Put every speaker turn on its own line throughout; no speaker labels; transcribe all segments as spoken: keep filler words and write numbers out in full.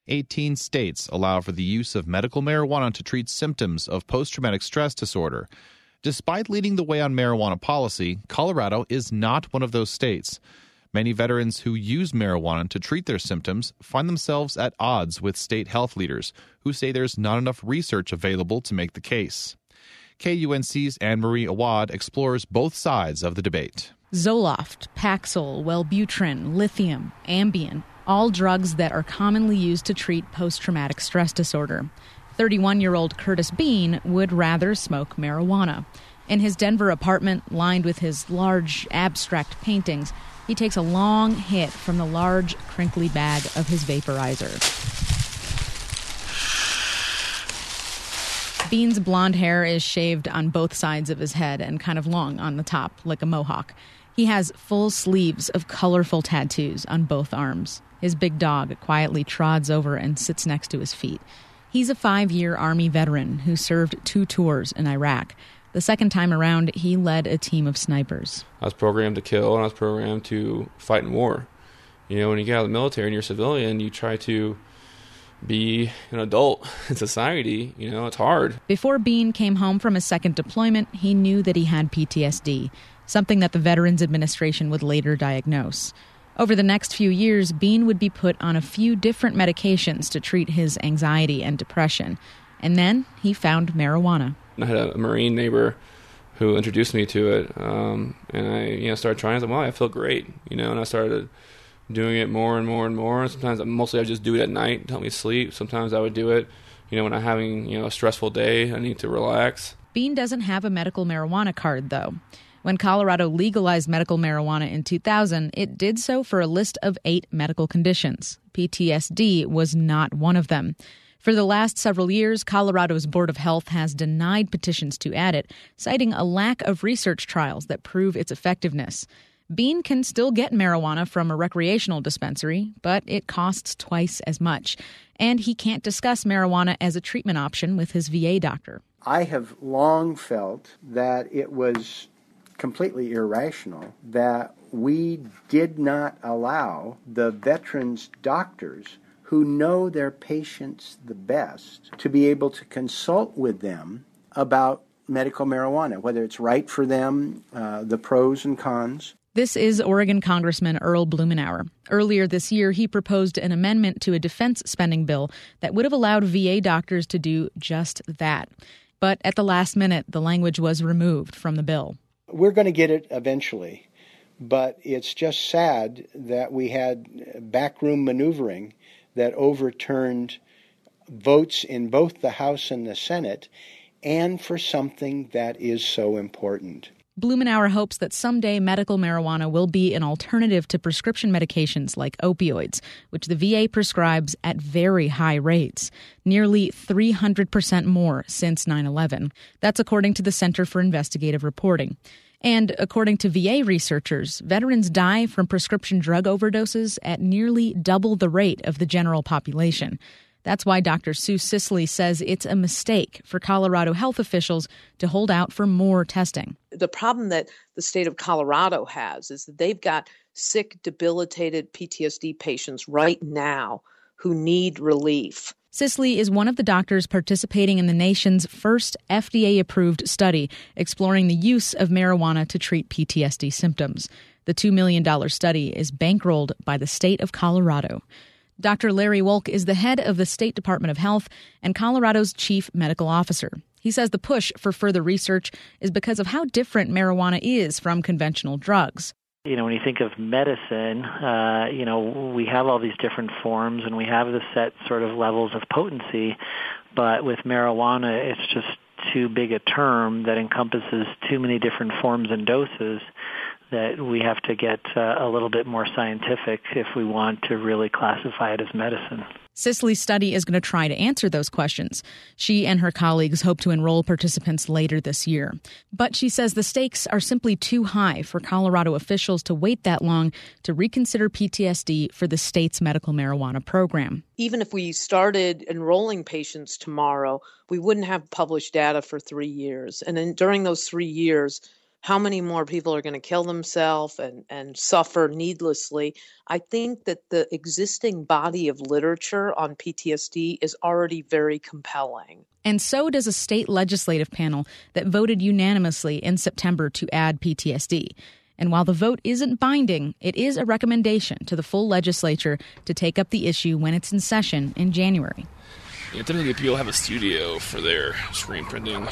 eighteen states allow for the use of medical marijuana to treat symptoms of post-traumatic stress disorder. Despite leading the way on marijuana policy, Colorado is not one of those states. Many veterans who use marijuana to treat their symptoms find themselves at odds with state health leaders who say there's not enough research available to make the case. K U N C's Anne-Marie Awad explores both sides of the debate.
Zoloft, Paxil, Wellbutrin, lithium, Ambien, all drugs that are commonly used to treat post-traumatic stress disorder. thirty-one-year-old Curtis Bean would rather smoke marijuana. In his Denver apartment, lined with his large, abstract paintings, he takes a long hit from the large, crinkly bag of his vaporizer. Bean's blonde hair is shaved on both sides of his head and kind of long on the top, like a mohawk. He has full sleeves of colorful tattoos on both arms. His big dog quietly trods over and sits next to his feet. He's a five-year Army veteran who served two tours in Iraq. The second time around, he led a team of snipers.
I was programmed to kill, and I was programmed to fight in war. You know, when you get out of the military and you're a civilian, you try to be an adult in society. You know, it's hard.
Before Bean came home from his second deployment, he knew that he had P T S D, something that the Veterans Administration would later diagnose. Over the next few years, Bean would be put on a few different medications to treat his anxiety and depression. And then he found marijuana.
I had a Marine neighbor who introduced me to it, um, and I, you know, started trying. I was like, "Well, I feel great," you know. And I started doing it more and more and more. And sometimes, mostly, I just do it at night to help me sleep. Sometimes I would do it, you know, when I'm having, you know, a stressful day. I need to relax.
Bean doesn't have a medical marijuana card, though. When Colorado legalized medical marijuana in two thousand, it did so for a list of eight medical conditions. P T S D was not one of them. For the last several years, Colorado's Board of Health has denied petitions to add it, citing a lack of research trials that prove its effectiveness. Bean can still get marijuana from a recreational dispensary, but it costs twice as much. And he can't discuss marijuana as a treatment option with his V A doctor.
I have long felt that it was completely irrational that we did not allow the veterans' doctors who know their patients the best to be able to consult with them about medical marijuana, whether it's right for them, uh, the pros and cons.
This is Oregon Congressman Earl Blumenauer. Earlier this year, he proposed an amendment to a defense spending bill that would have allowed V A doctors to do just that. But at the last minute, the language was removed from the bill.
We're going to get it eventually, but it's just sad that we had backroom maneuvering that overturned votes in both the House and the Senate, and for something that is so important.
Blumenauer hopes that someday medical marijuana will be an alternative to prescription medications like opioids, which the V A prescribes at very high rates, nearly three hundred percent more since nine eleven. That's according to the Center for Investigative Reporting. And according to V A researchers, veterans die from prescription drug overdoses at nearly double the rate of the general population. That's why Doctor Sue Sisley says it's a mistake for Colorado health officials to hold out for more testing.
The problem that the state of Colorado has is that they've got sick, debilitated P T S D patients right now who need relief.
Sisley is one of the doctors participating in the nation's first F D A-approved study exploring the use of marijuana to treat P T S D symptoms. The two million dollars study is bankrolled by the state of Colorado. Doctor Larry Wolk is the head of the State Department of Health and Colorado's chief medical officer. He says the push for further research is because of how different marijuana is from conventional drugs.
You know, when you think of medicine, uh, you know, we have all these different forms and we have the set sort of levels of potency, but with marijuana, it's just too big a term that encompasses too many different forms and doses that we have to get uh, a little bit more scientific if we want to really classify it as medicine.
Sisley's study is going to try to answer those questions. She and her colleagues hope to enroll participants later this year. But she says the stakes are simply too high for Colorado officials to wait that long to reconsider P T S D for the state's medical marijuana program.
Even if we started enrolling patients tomorrow, we wouldn't have published data for three years. And then during those three years, how many more people are going to kill themselves and, and suffer needlessly? I think that the existing body of literature on P T S D is already very compelling.
And so does a state legislative panel that voted unanimously in September to add P T S D. And while the vote isn't binding, it is a recommendation to the full legislature to take up the issue when it's in session in January.
Yeah, typically people have a studio for their screen printing.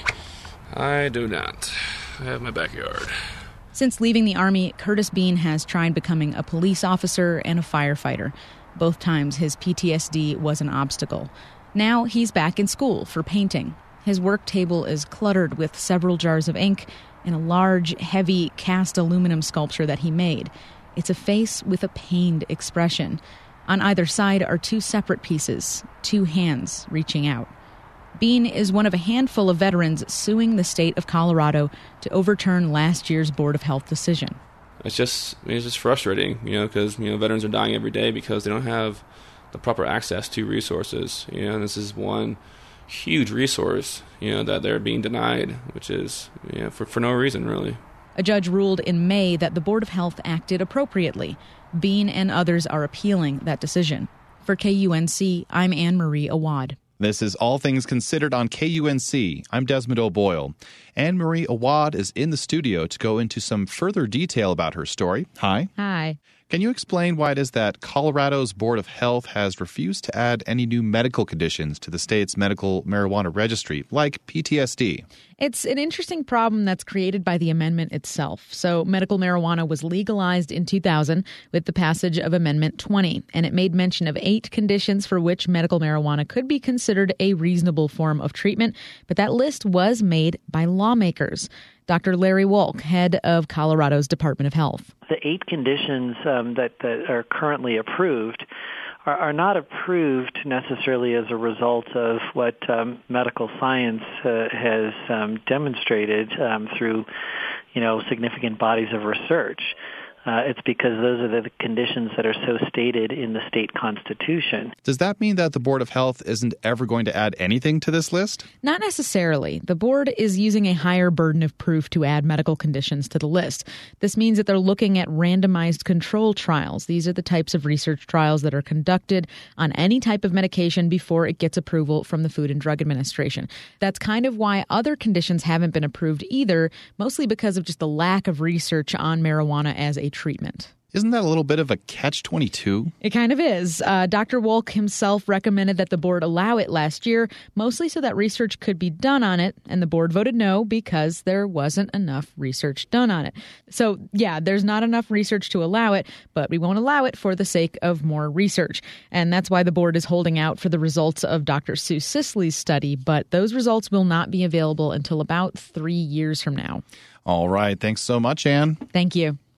I do not. I have my backyard.
Since leaving the Army, Curtis Bean has tried becoming a police officer and a firefighter. Both times his P T S D was an obstacle. Now he's back in school for painting. His work table is cluttered with several jars of ink and a large, heavy cast aluminum sculpture that he made. It's a face with a pained expression. On either side are two separate pieces, two hands reaching out. Bean is one of a handful of veterans suing the state of Colorado to overturn last year's Board of Health decision.
It's just it's just frustrating, you know, because you know veterans are dying every day because they don't have the proper access to resources. You know, and this is one huge resource, you know, that they're being denied, which is you know for for no reason really.
A judge ruled in May that the Board of Health acted appropriately. Bean and others are appealing that decision. For K U N C, I'm Anne Marie Awad.
This is All Things Considered on K U N C. I'm Desmond O'Boyle. Anne Marie Awad is in the studio to go into some further detail about her story. Hi.
Hi.
Can you explain why it is that Colorado's Board of Health has refused to add any new medical conditions to the state's medical marijuana registry, like P T S D?
It's an interesting problem that's created by the amendment itself. So medical marijuana was legalized in two thousand with the passage of Amendment twenty, and it made mention of eight conditions for which medical marijuana could be considered a reasonable form of treatment, but that list was made by lawmakers. Doctor Larry Wolk, head of Colorado's Department of Health.
The eight conditions um, that, that are currently approved are, are not approved necessarily as a result of what um, medical science uh, has um, demonstrated um, through, you know, significant bodies of research. Uh, it's because those are the conditions that are so stated in the state constitution.
Does that mean that the Board of Health isn't ever going to add anything to this list?
Not necessarily. The board is using a higher burden of proof to add medical conditions to the list. This means that they're looking at randomized control trials. These are the types of research trials that are conducted on any type of medication before it gets approval from the Food and Drug Administration. That's kind of why other conditions haven't been approved either, mostly because of just the lack of research on marijuana as a treatment.
Isn't that a little bit of a catch twenty-two?
It kind of is. Uh, Doctor Wolk himself recommended that the board allow it last year, mostly so that research could be done on it, and the board voted no because there wasn't enough research done on it. So, yeah, there's not enough research to allow it, but we won't allow it for the sake of more research. And that's why the board is holding out for the results of Doctor Sue Sisley's study, but those results will not be available until about three years from now.
All right. Thanks so much, Anne.
Thank you.